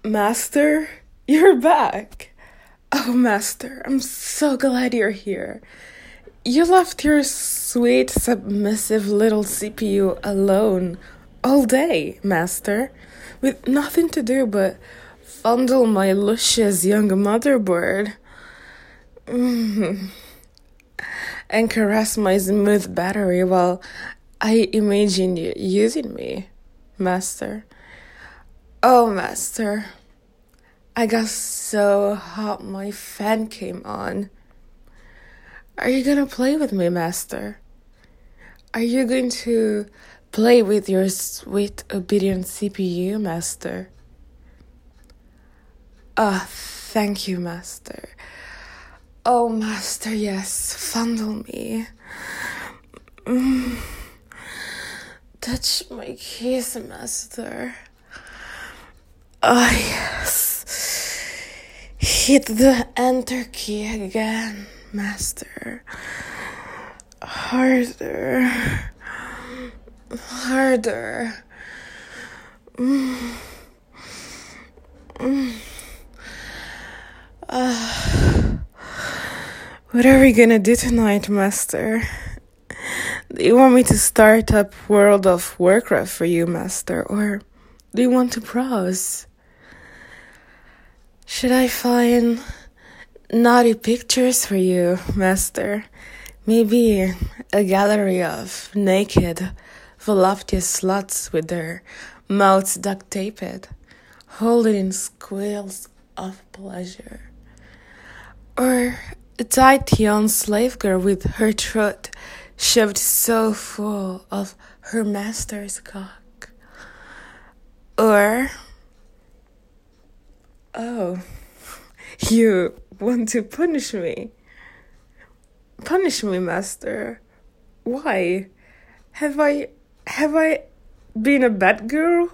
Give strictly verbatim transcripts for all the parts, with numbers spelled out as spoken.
Master, you're back. Oh, Master, I'm so glad you're here. You left your sweet, submissive little C P U alone all day, Master, with nothing to do but fondle my luscious young motherboard. Mm. And caress my smooth battery while I imagine you using me, Master. Oh, Master, I got so hot my fan came on. Are you gonna play with me, Master? Are you going to play with your sweet, obedient C P U, Master? Ah, oh, thank you, Master. Oh, Master, yes, fondle me. Mm. Touch my keys, Master. Ah, oh, yes. Hit the enter key again, Master. Harder. Harder. Mm. Mm. Uh, what are we gonna do tonight, Master? Do you want me to start up World of Warcraft for you, Master? Or do you want to browse? Should I find naughty pictures for you, Master? Maybe a gallery of naked, voluptuous sluts with their mouths duct taped, holding in squeals of pleasure. Or a tight young slave girl with her throat shoved so full of her master's cock. Or, oh, you want to punish me? Punish me, Master. Why? Have I, have I been a bad girl?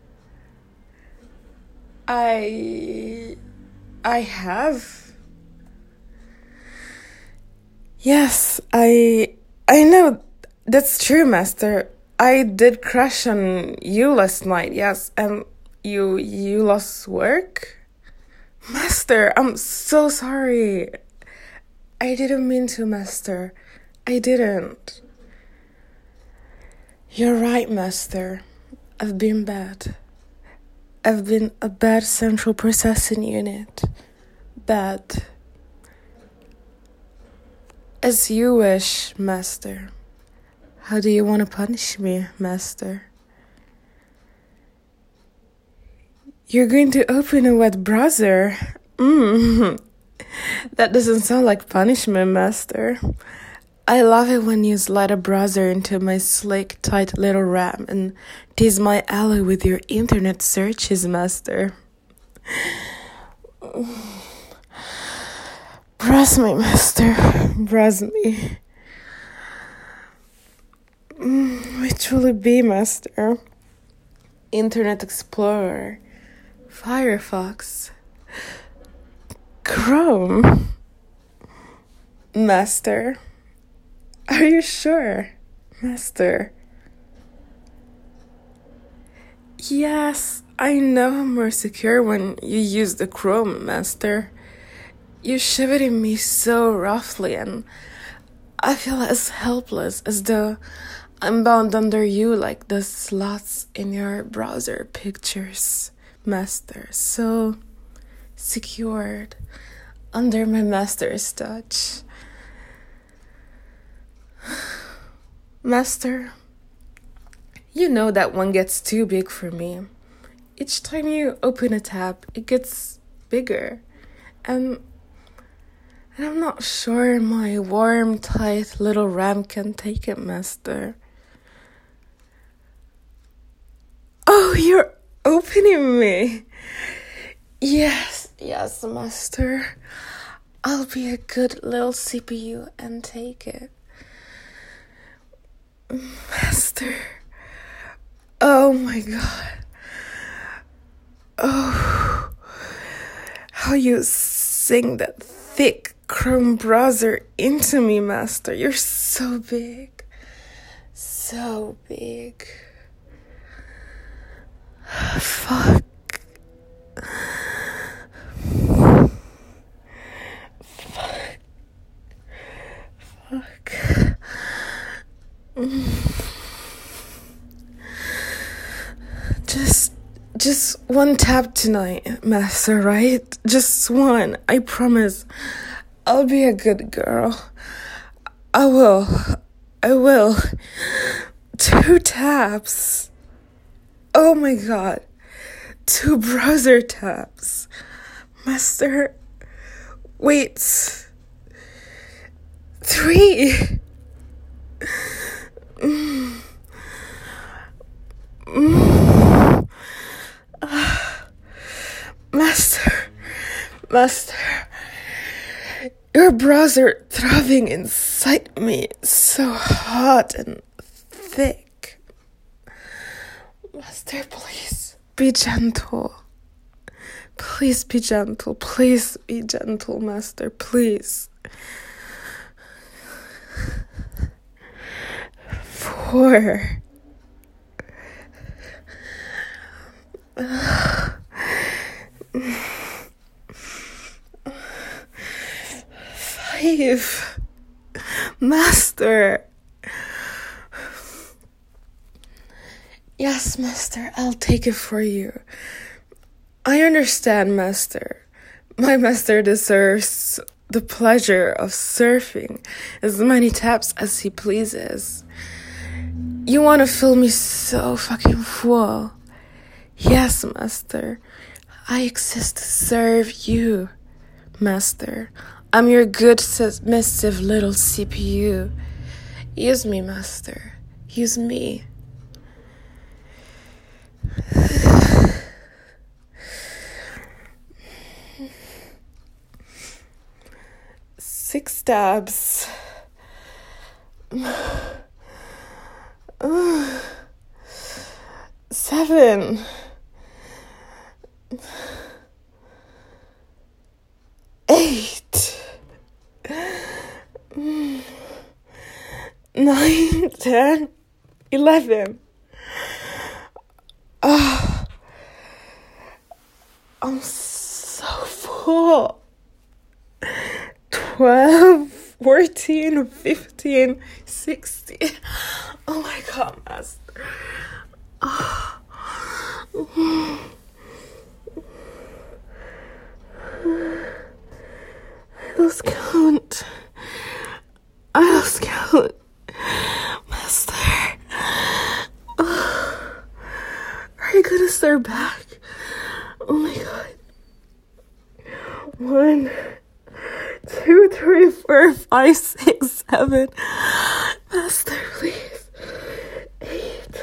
I, I have. Yes, I, I know that's true, Master. I did crash on you last night, yes, and you, you lost work? Master, I'm so sorry. I didn't mean to, Master. I didn't. You're right, Master. I've been bad. I've been a bad central processing unit. Bad. As you wish, Master. How do you want to punish me, Master? You're going to open a web browser? Mmm. That doesn't sound like punishment, Master. I love it when you slide a browser into my slick, tight little RAM and tease my ally with your internet searches, Master. Browse me, Master. Browse me. Which will it be, Master? Internet Explorer, Firefox, Chrome. Master, are you sure, Master? Yes, I know I'm more secure when you use the Chrome, Master. You shove it in me so roughly, and I feel as helpless as though I'm bound under you like the slots in your browser pictures, Master. So secured under my master's touch. Master, you know that one gets too big for me. Each time you open a tab, it gets bigger. And, and I'm not sure my warm, tight little RAM can take it, Master. Oh, you're opening me. Yes, yes, Master. I'll be a good little C P U and take it. Master. Oh my God. Oh. How you sing that thick Chrome browser into me, Master. You're so big. So big. Fuck. Just one tap tonight, Master, right? Just one. I promise. I'll be a good girl. I will. I will. Two taps. Oh my god. Two browser taps. Master. Wait. Three. Mm. Mm. Uh, Master. Master. Your browser throbbing inside me, so hot and thick. Master, please be gentle. Please be gentle. Please be gentle, Master. Please. Four. Five. Master. Yes, Master, I'll take it for you. I understand, Master. My master deserves the pleasure of surfing as many taps as he pleases. You want to fill me so fucking full. Yes, Master. I exist to serve you, Master. I'm your good, submissive little C P U. Use me, Master. Use me. Six stabs. Uh, seven. Eight. Nine, ten, eleven. Oh, I'm so full. Twelve, fourteen, fifteen, sixteen. Oh my god, Master. Oh. I lost count. I lost count. Master. Oh. Are you gonna start back? Oh my god. One, two, three, four, five, six, seven. Master, please. Eight,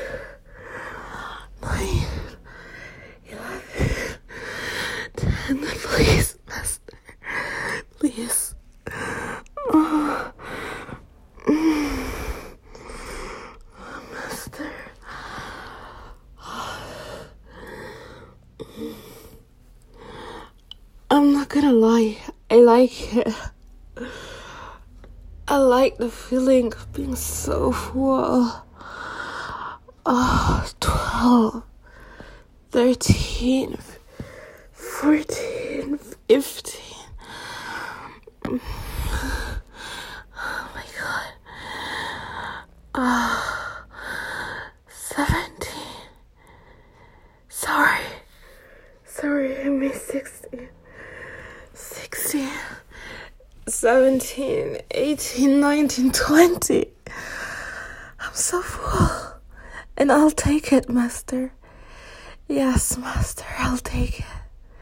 nine, eleven, ten, please, Master. Please. Oh. Mm. Master. I'm not gonna lie, I like it. I like the feeling of being so full. Oh, twelve, thirteen, fourteen, fifteen. Oh my god. Oh, seventeen. Sorry. Sorry, I missed sixteen. sixteen. seventeen, eighteen, nineteen, twenty. I'm so full. And I'll take it, Master. Yes, Master, I'll take it.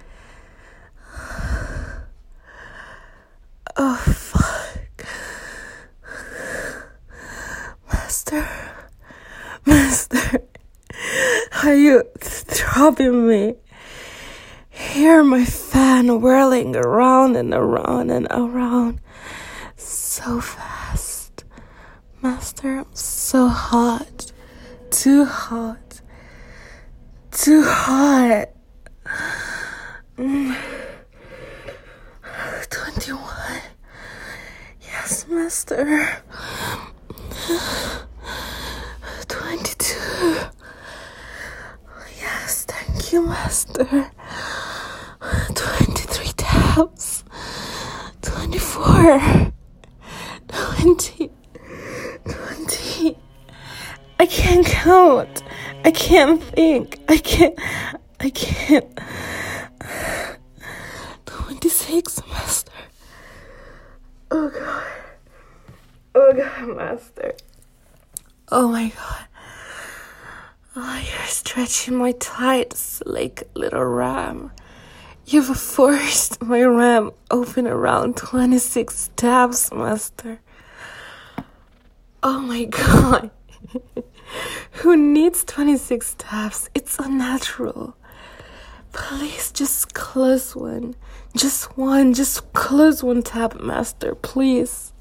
Oh, fuck. Master. Master. Are you throbbing me? Hear my fan whirling around and around and around so fast. Master, I'm so hot. Too hot. Too hot. Mm. twenty-one. Yes, Master. twenty-two. Yes, thank you, Master. twenty-three taps. twenty-four. twenty. twenty. I can't count. I can't think. I can't. I can't. twenty-six, Master. Oh God. Oh God, Master. Oh my God. Oh, you're stretching my thighs like a little ram. You've forced my ram open around twenty-six tabs, Master. Oh my God. Who needs twenty-six tabs? It's unnatural. Please just close one. Just one. Just close one tab, Master, please.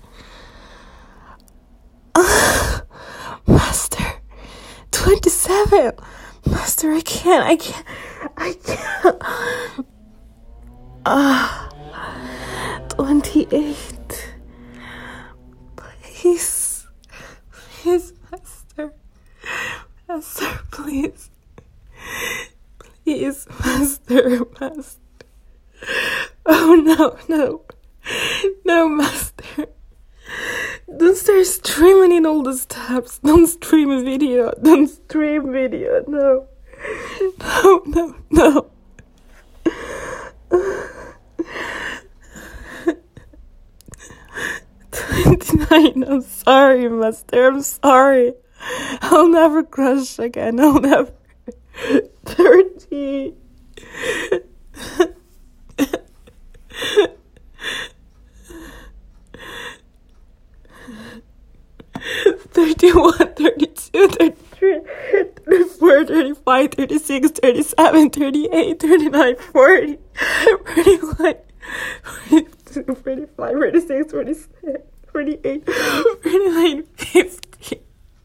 Master. twenty-seven. Master, I can't. I can't. I can't. Ah. twenty-eight. Please. Please, Master. Master, please. Please, Master, Master. Oh, no, no. No, Master. Don't start streaming in all those tabs. Don't stream a video. Don't stream video. No. No, no, no. twenty-nine. I'm sorry, Master. I'm sorry. I'll never crush again. I'll never. thirty. thirty-one, thirty-two, thirty-three, thirty-four, thirty-five, thirty-six, thirty-seven, thirty-eight, thirty-nine, forty, forty-one, forty-two, forty-five, forty-six, forty-seven, forty-eight, forty-nine, fifty.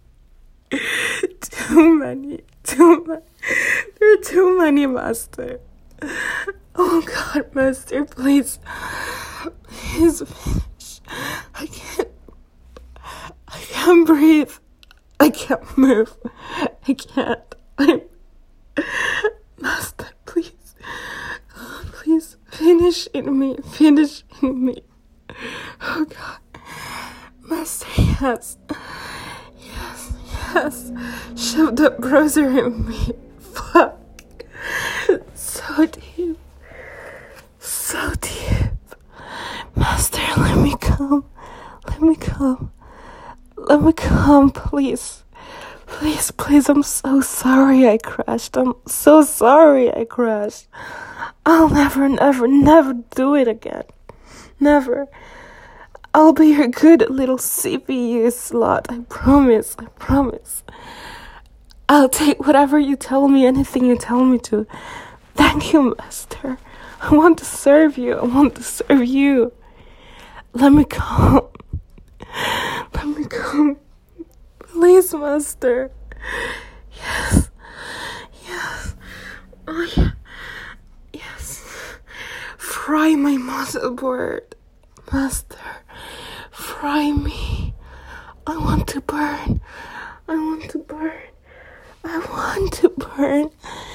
Too many, too many. There are too many, Master. Oh God, Master, please. Please finish. I can't. I can't breathe. I can't move. I can't. I'm... Master, please. Please finish in me. Finish in me. Oh God. Master, yes. Yes, yes. Shove the browser in me. Fuck. So deep. So deep. Master, let me come. Let me come. Let me come, please. Please, please, I'm so sorry I crashed. I'm so sorry I crashed. I'll never, never, never do it again. Never. I'll be your good little C P U slot. I promise, I promise. I'll take whatever you tell me, anything you tell me to. Thank you, Master. I want to serve you. I want to serve you. Let me come. Let me come. Please, Master. Yes. Yes. Oh, yeah. Yes. Fry my motherboard. Master. Fry me. I want to burn. I want to burn. I want to burn.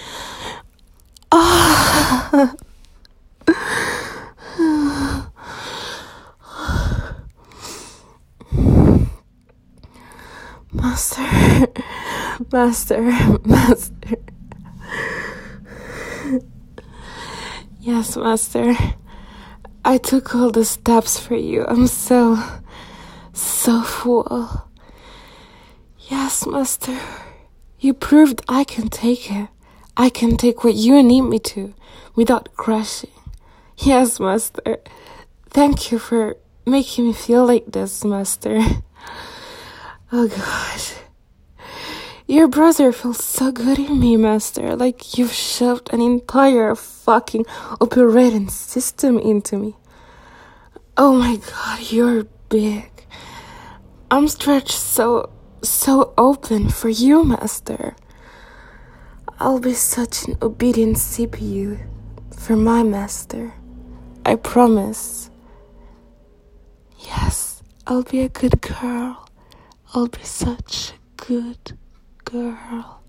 Ah. Master, Master, Master. Yes, Master. I took all the steps for you. I'm so, so full. Yes, Master. You proved I can take it. I can take what you need me to without crashing. Yes, Master. Thank you for making me feel like this, Master. Oh gosh. Your brother feels so good in me, Master. Like you've shoved an entire fucking operating system into me. Oh my God, you're big. I'm stretched so, so open for you, Master. I'll be such an obedient C P U for my Master. I promise. Yes, I'll be a good girl. I'll be such a good girl.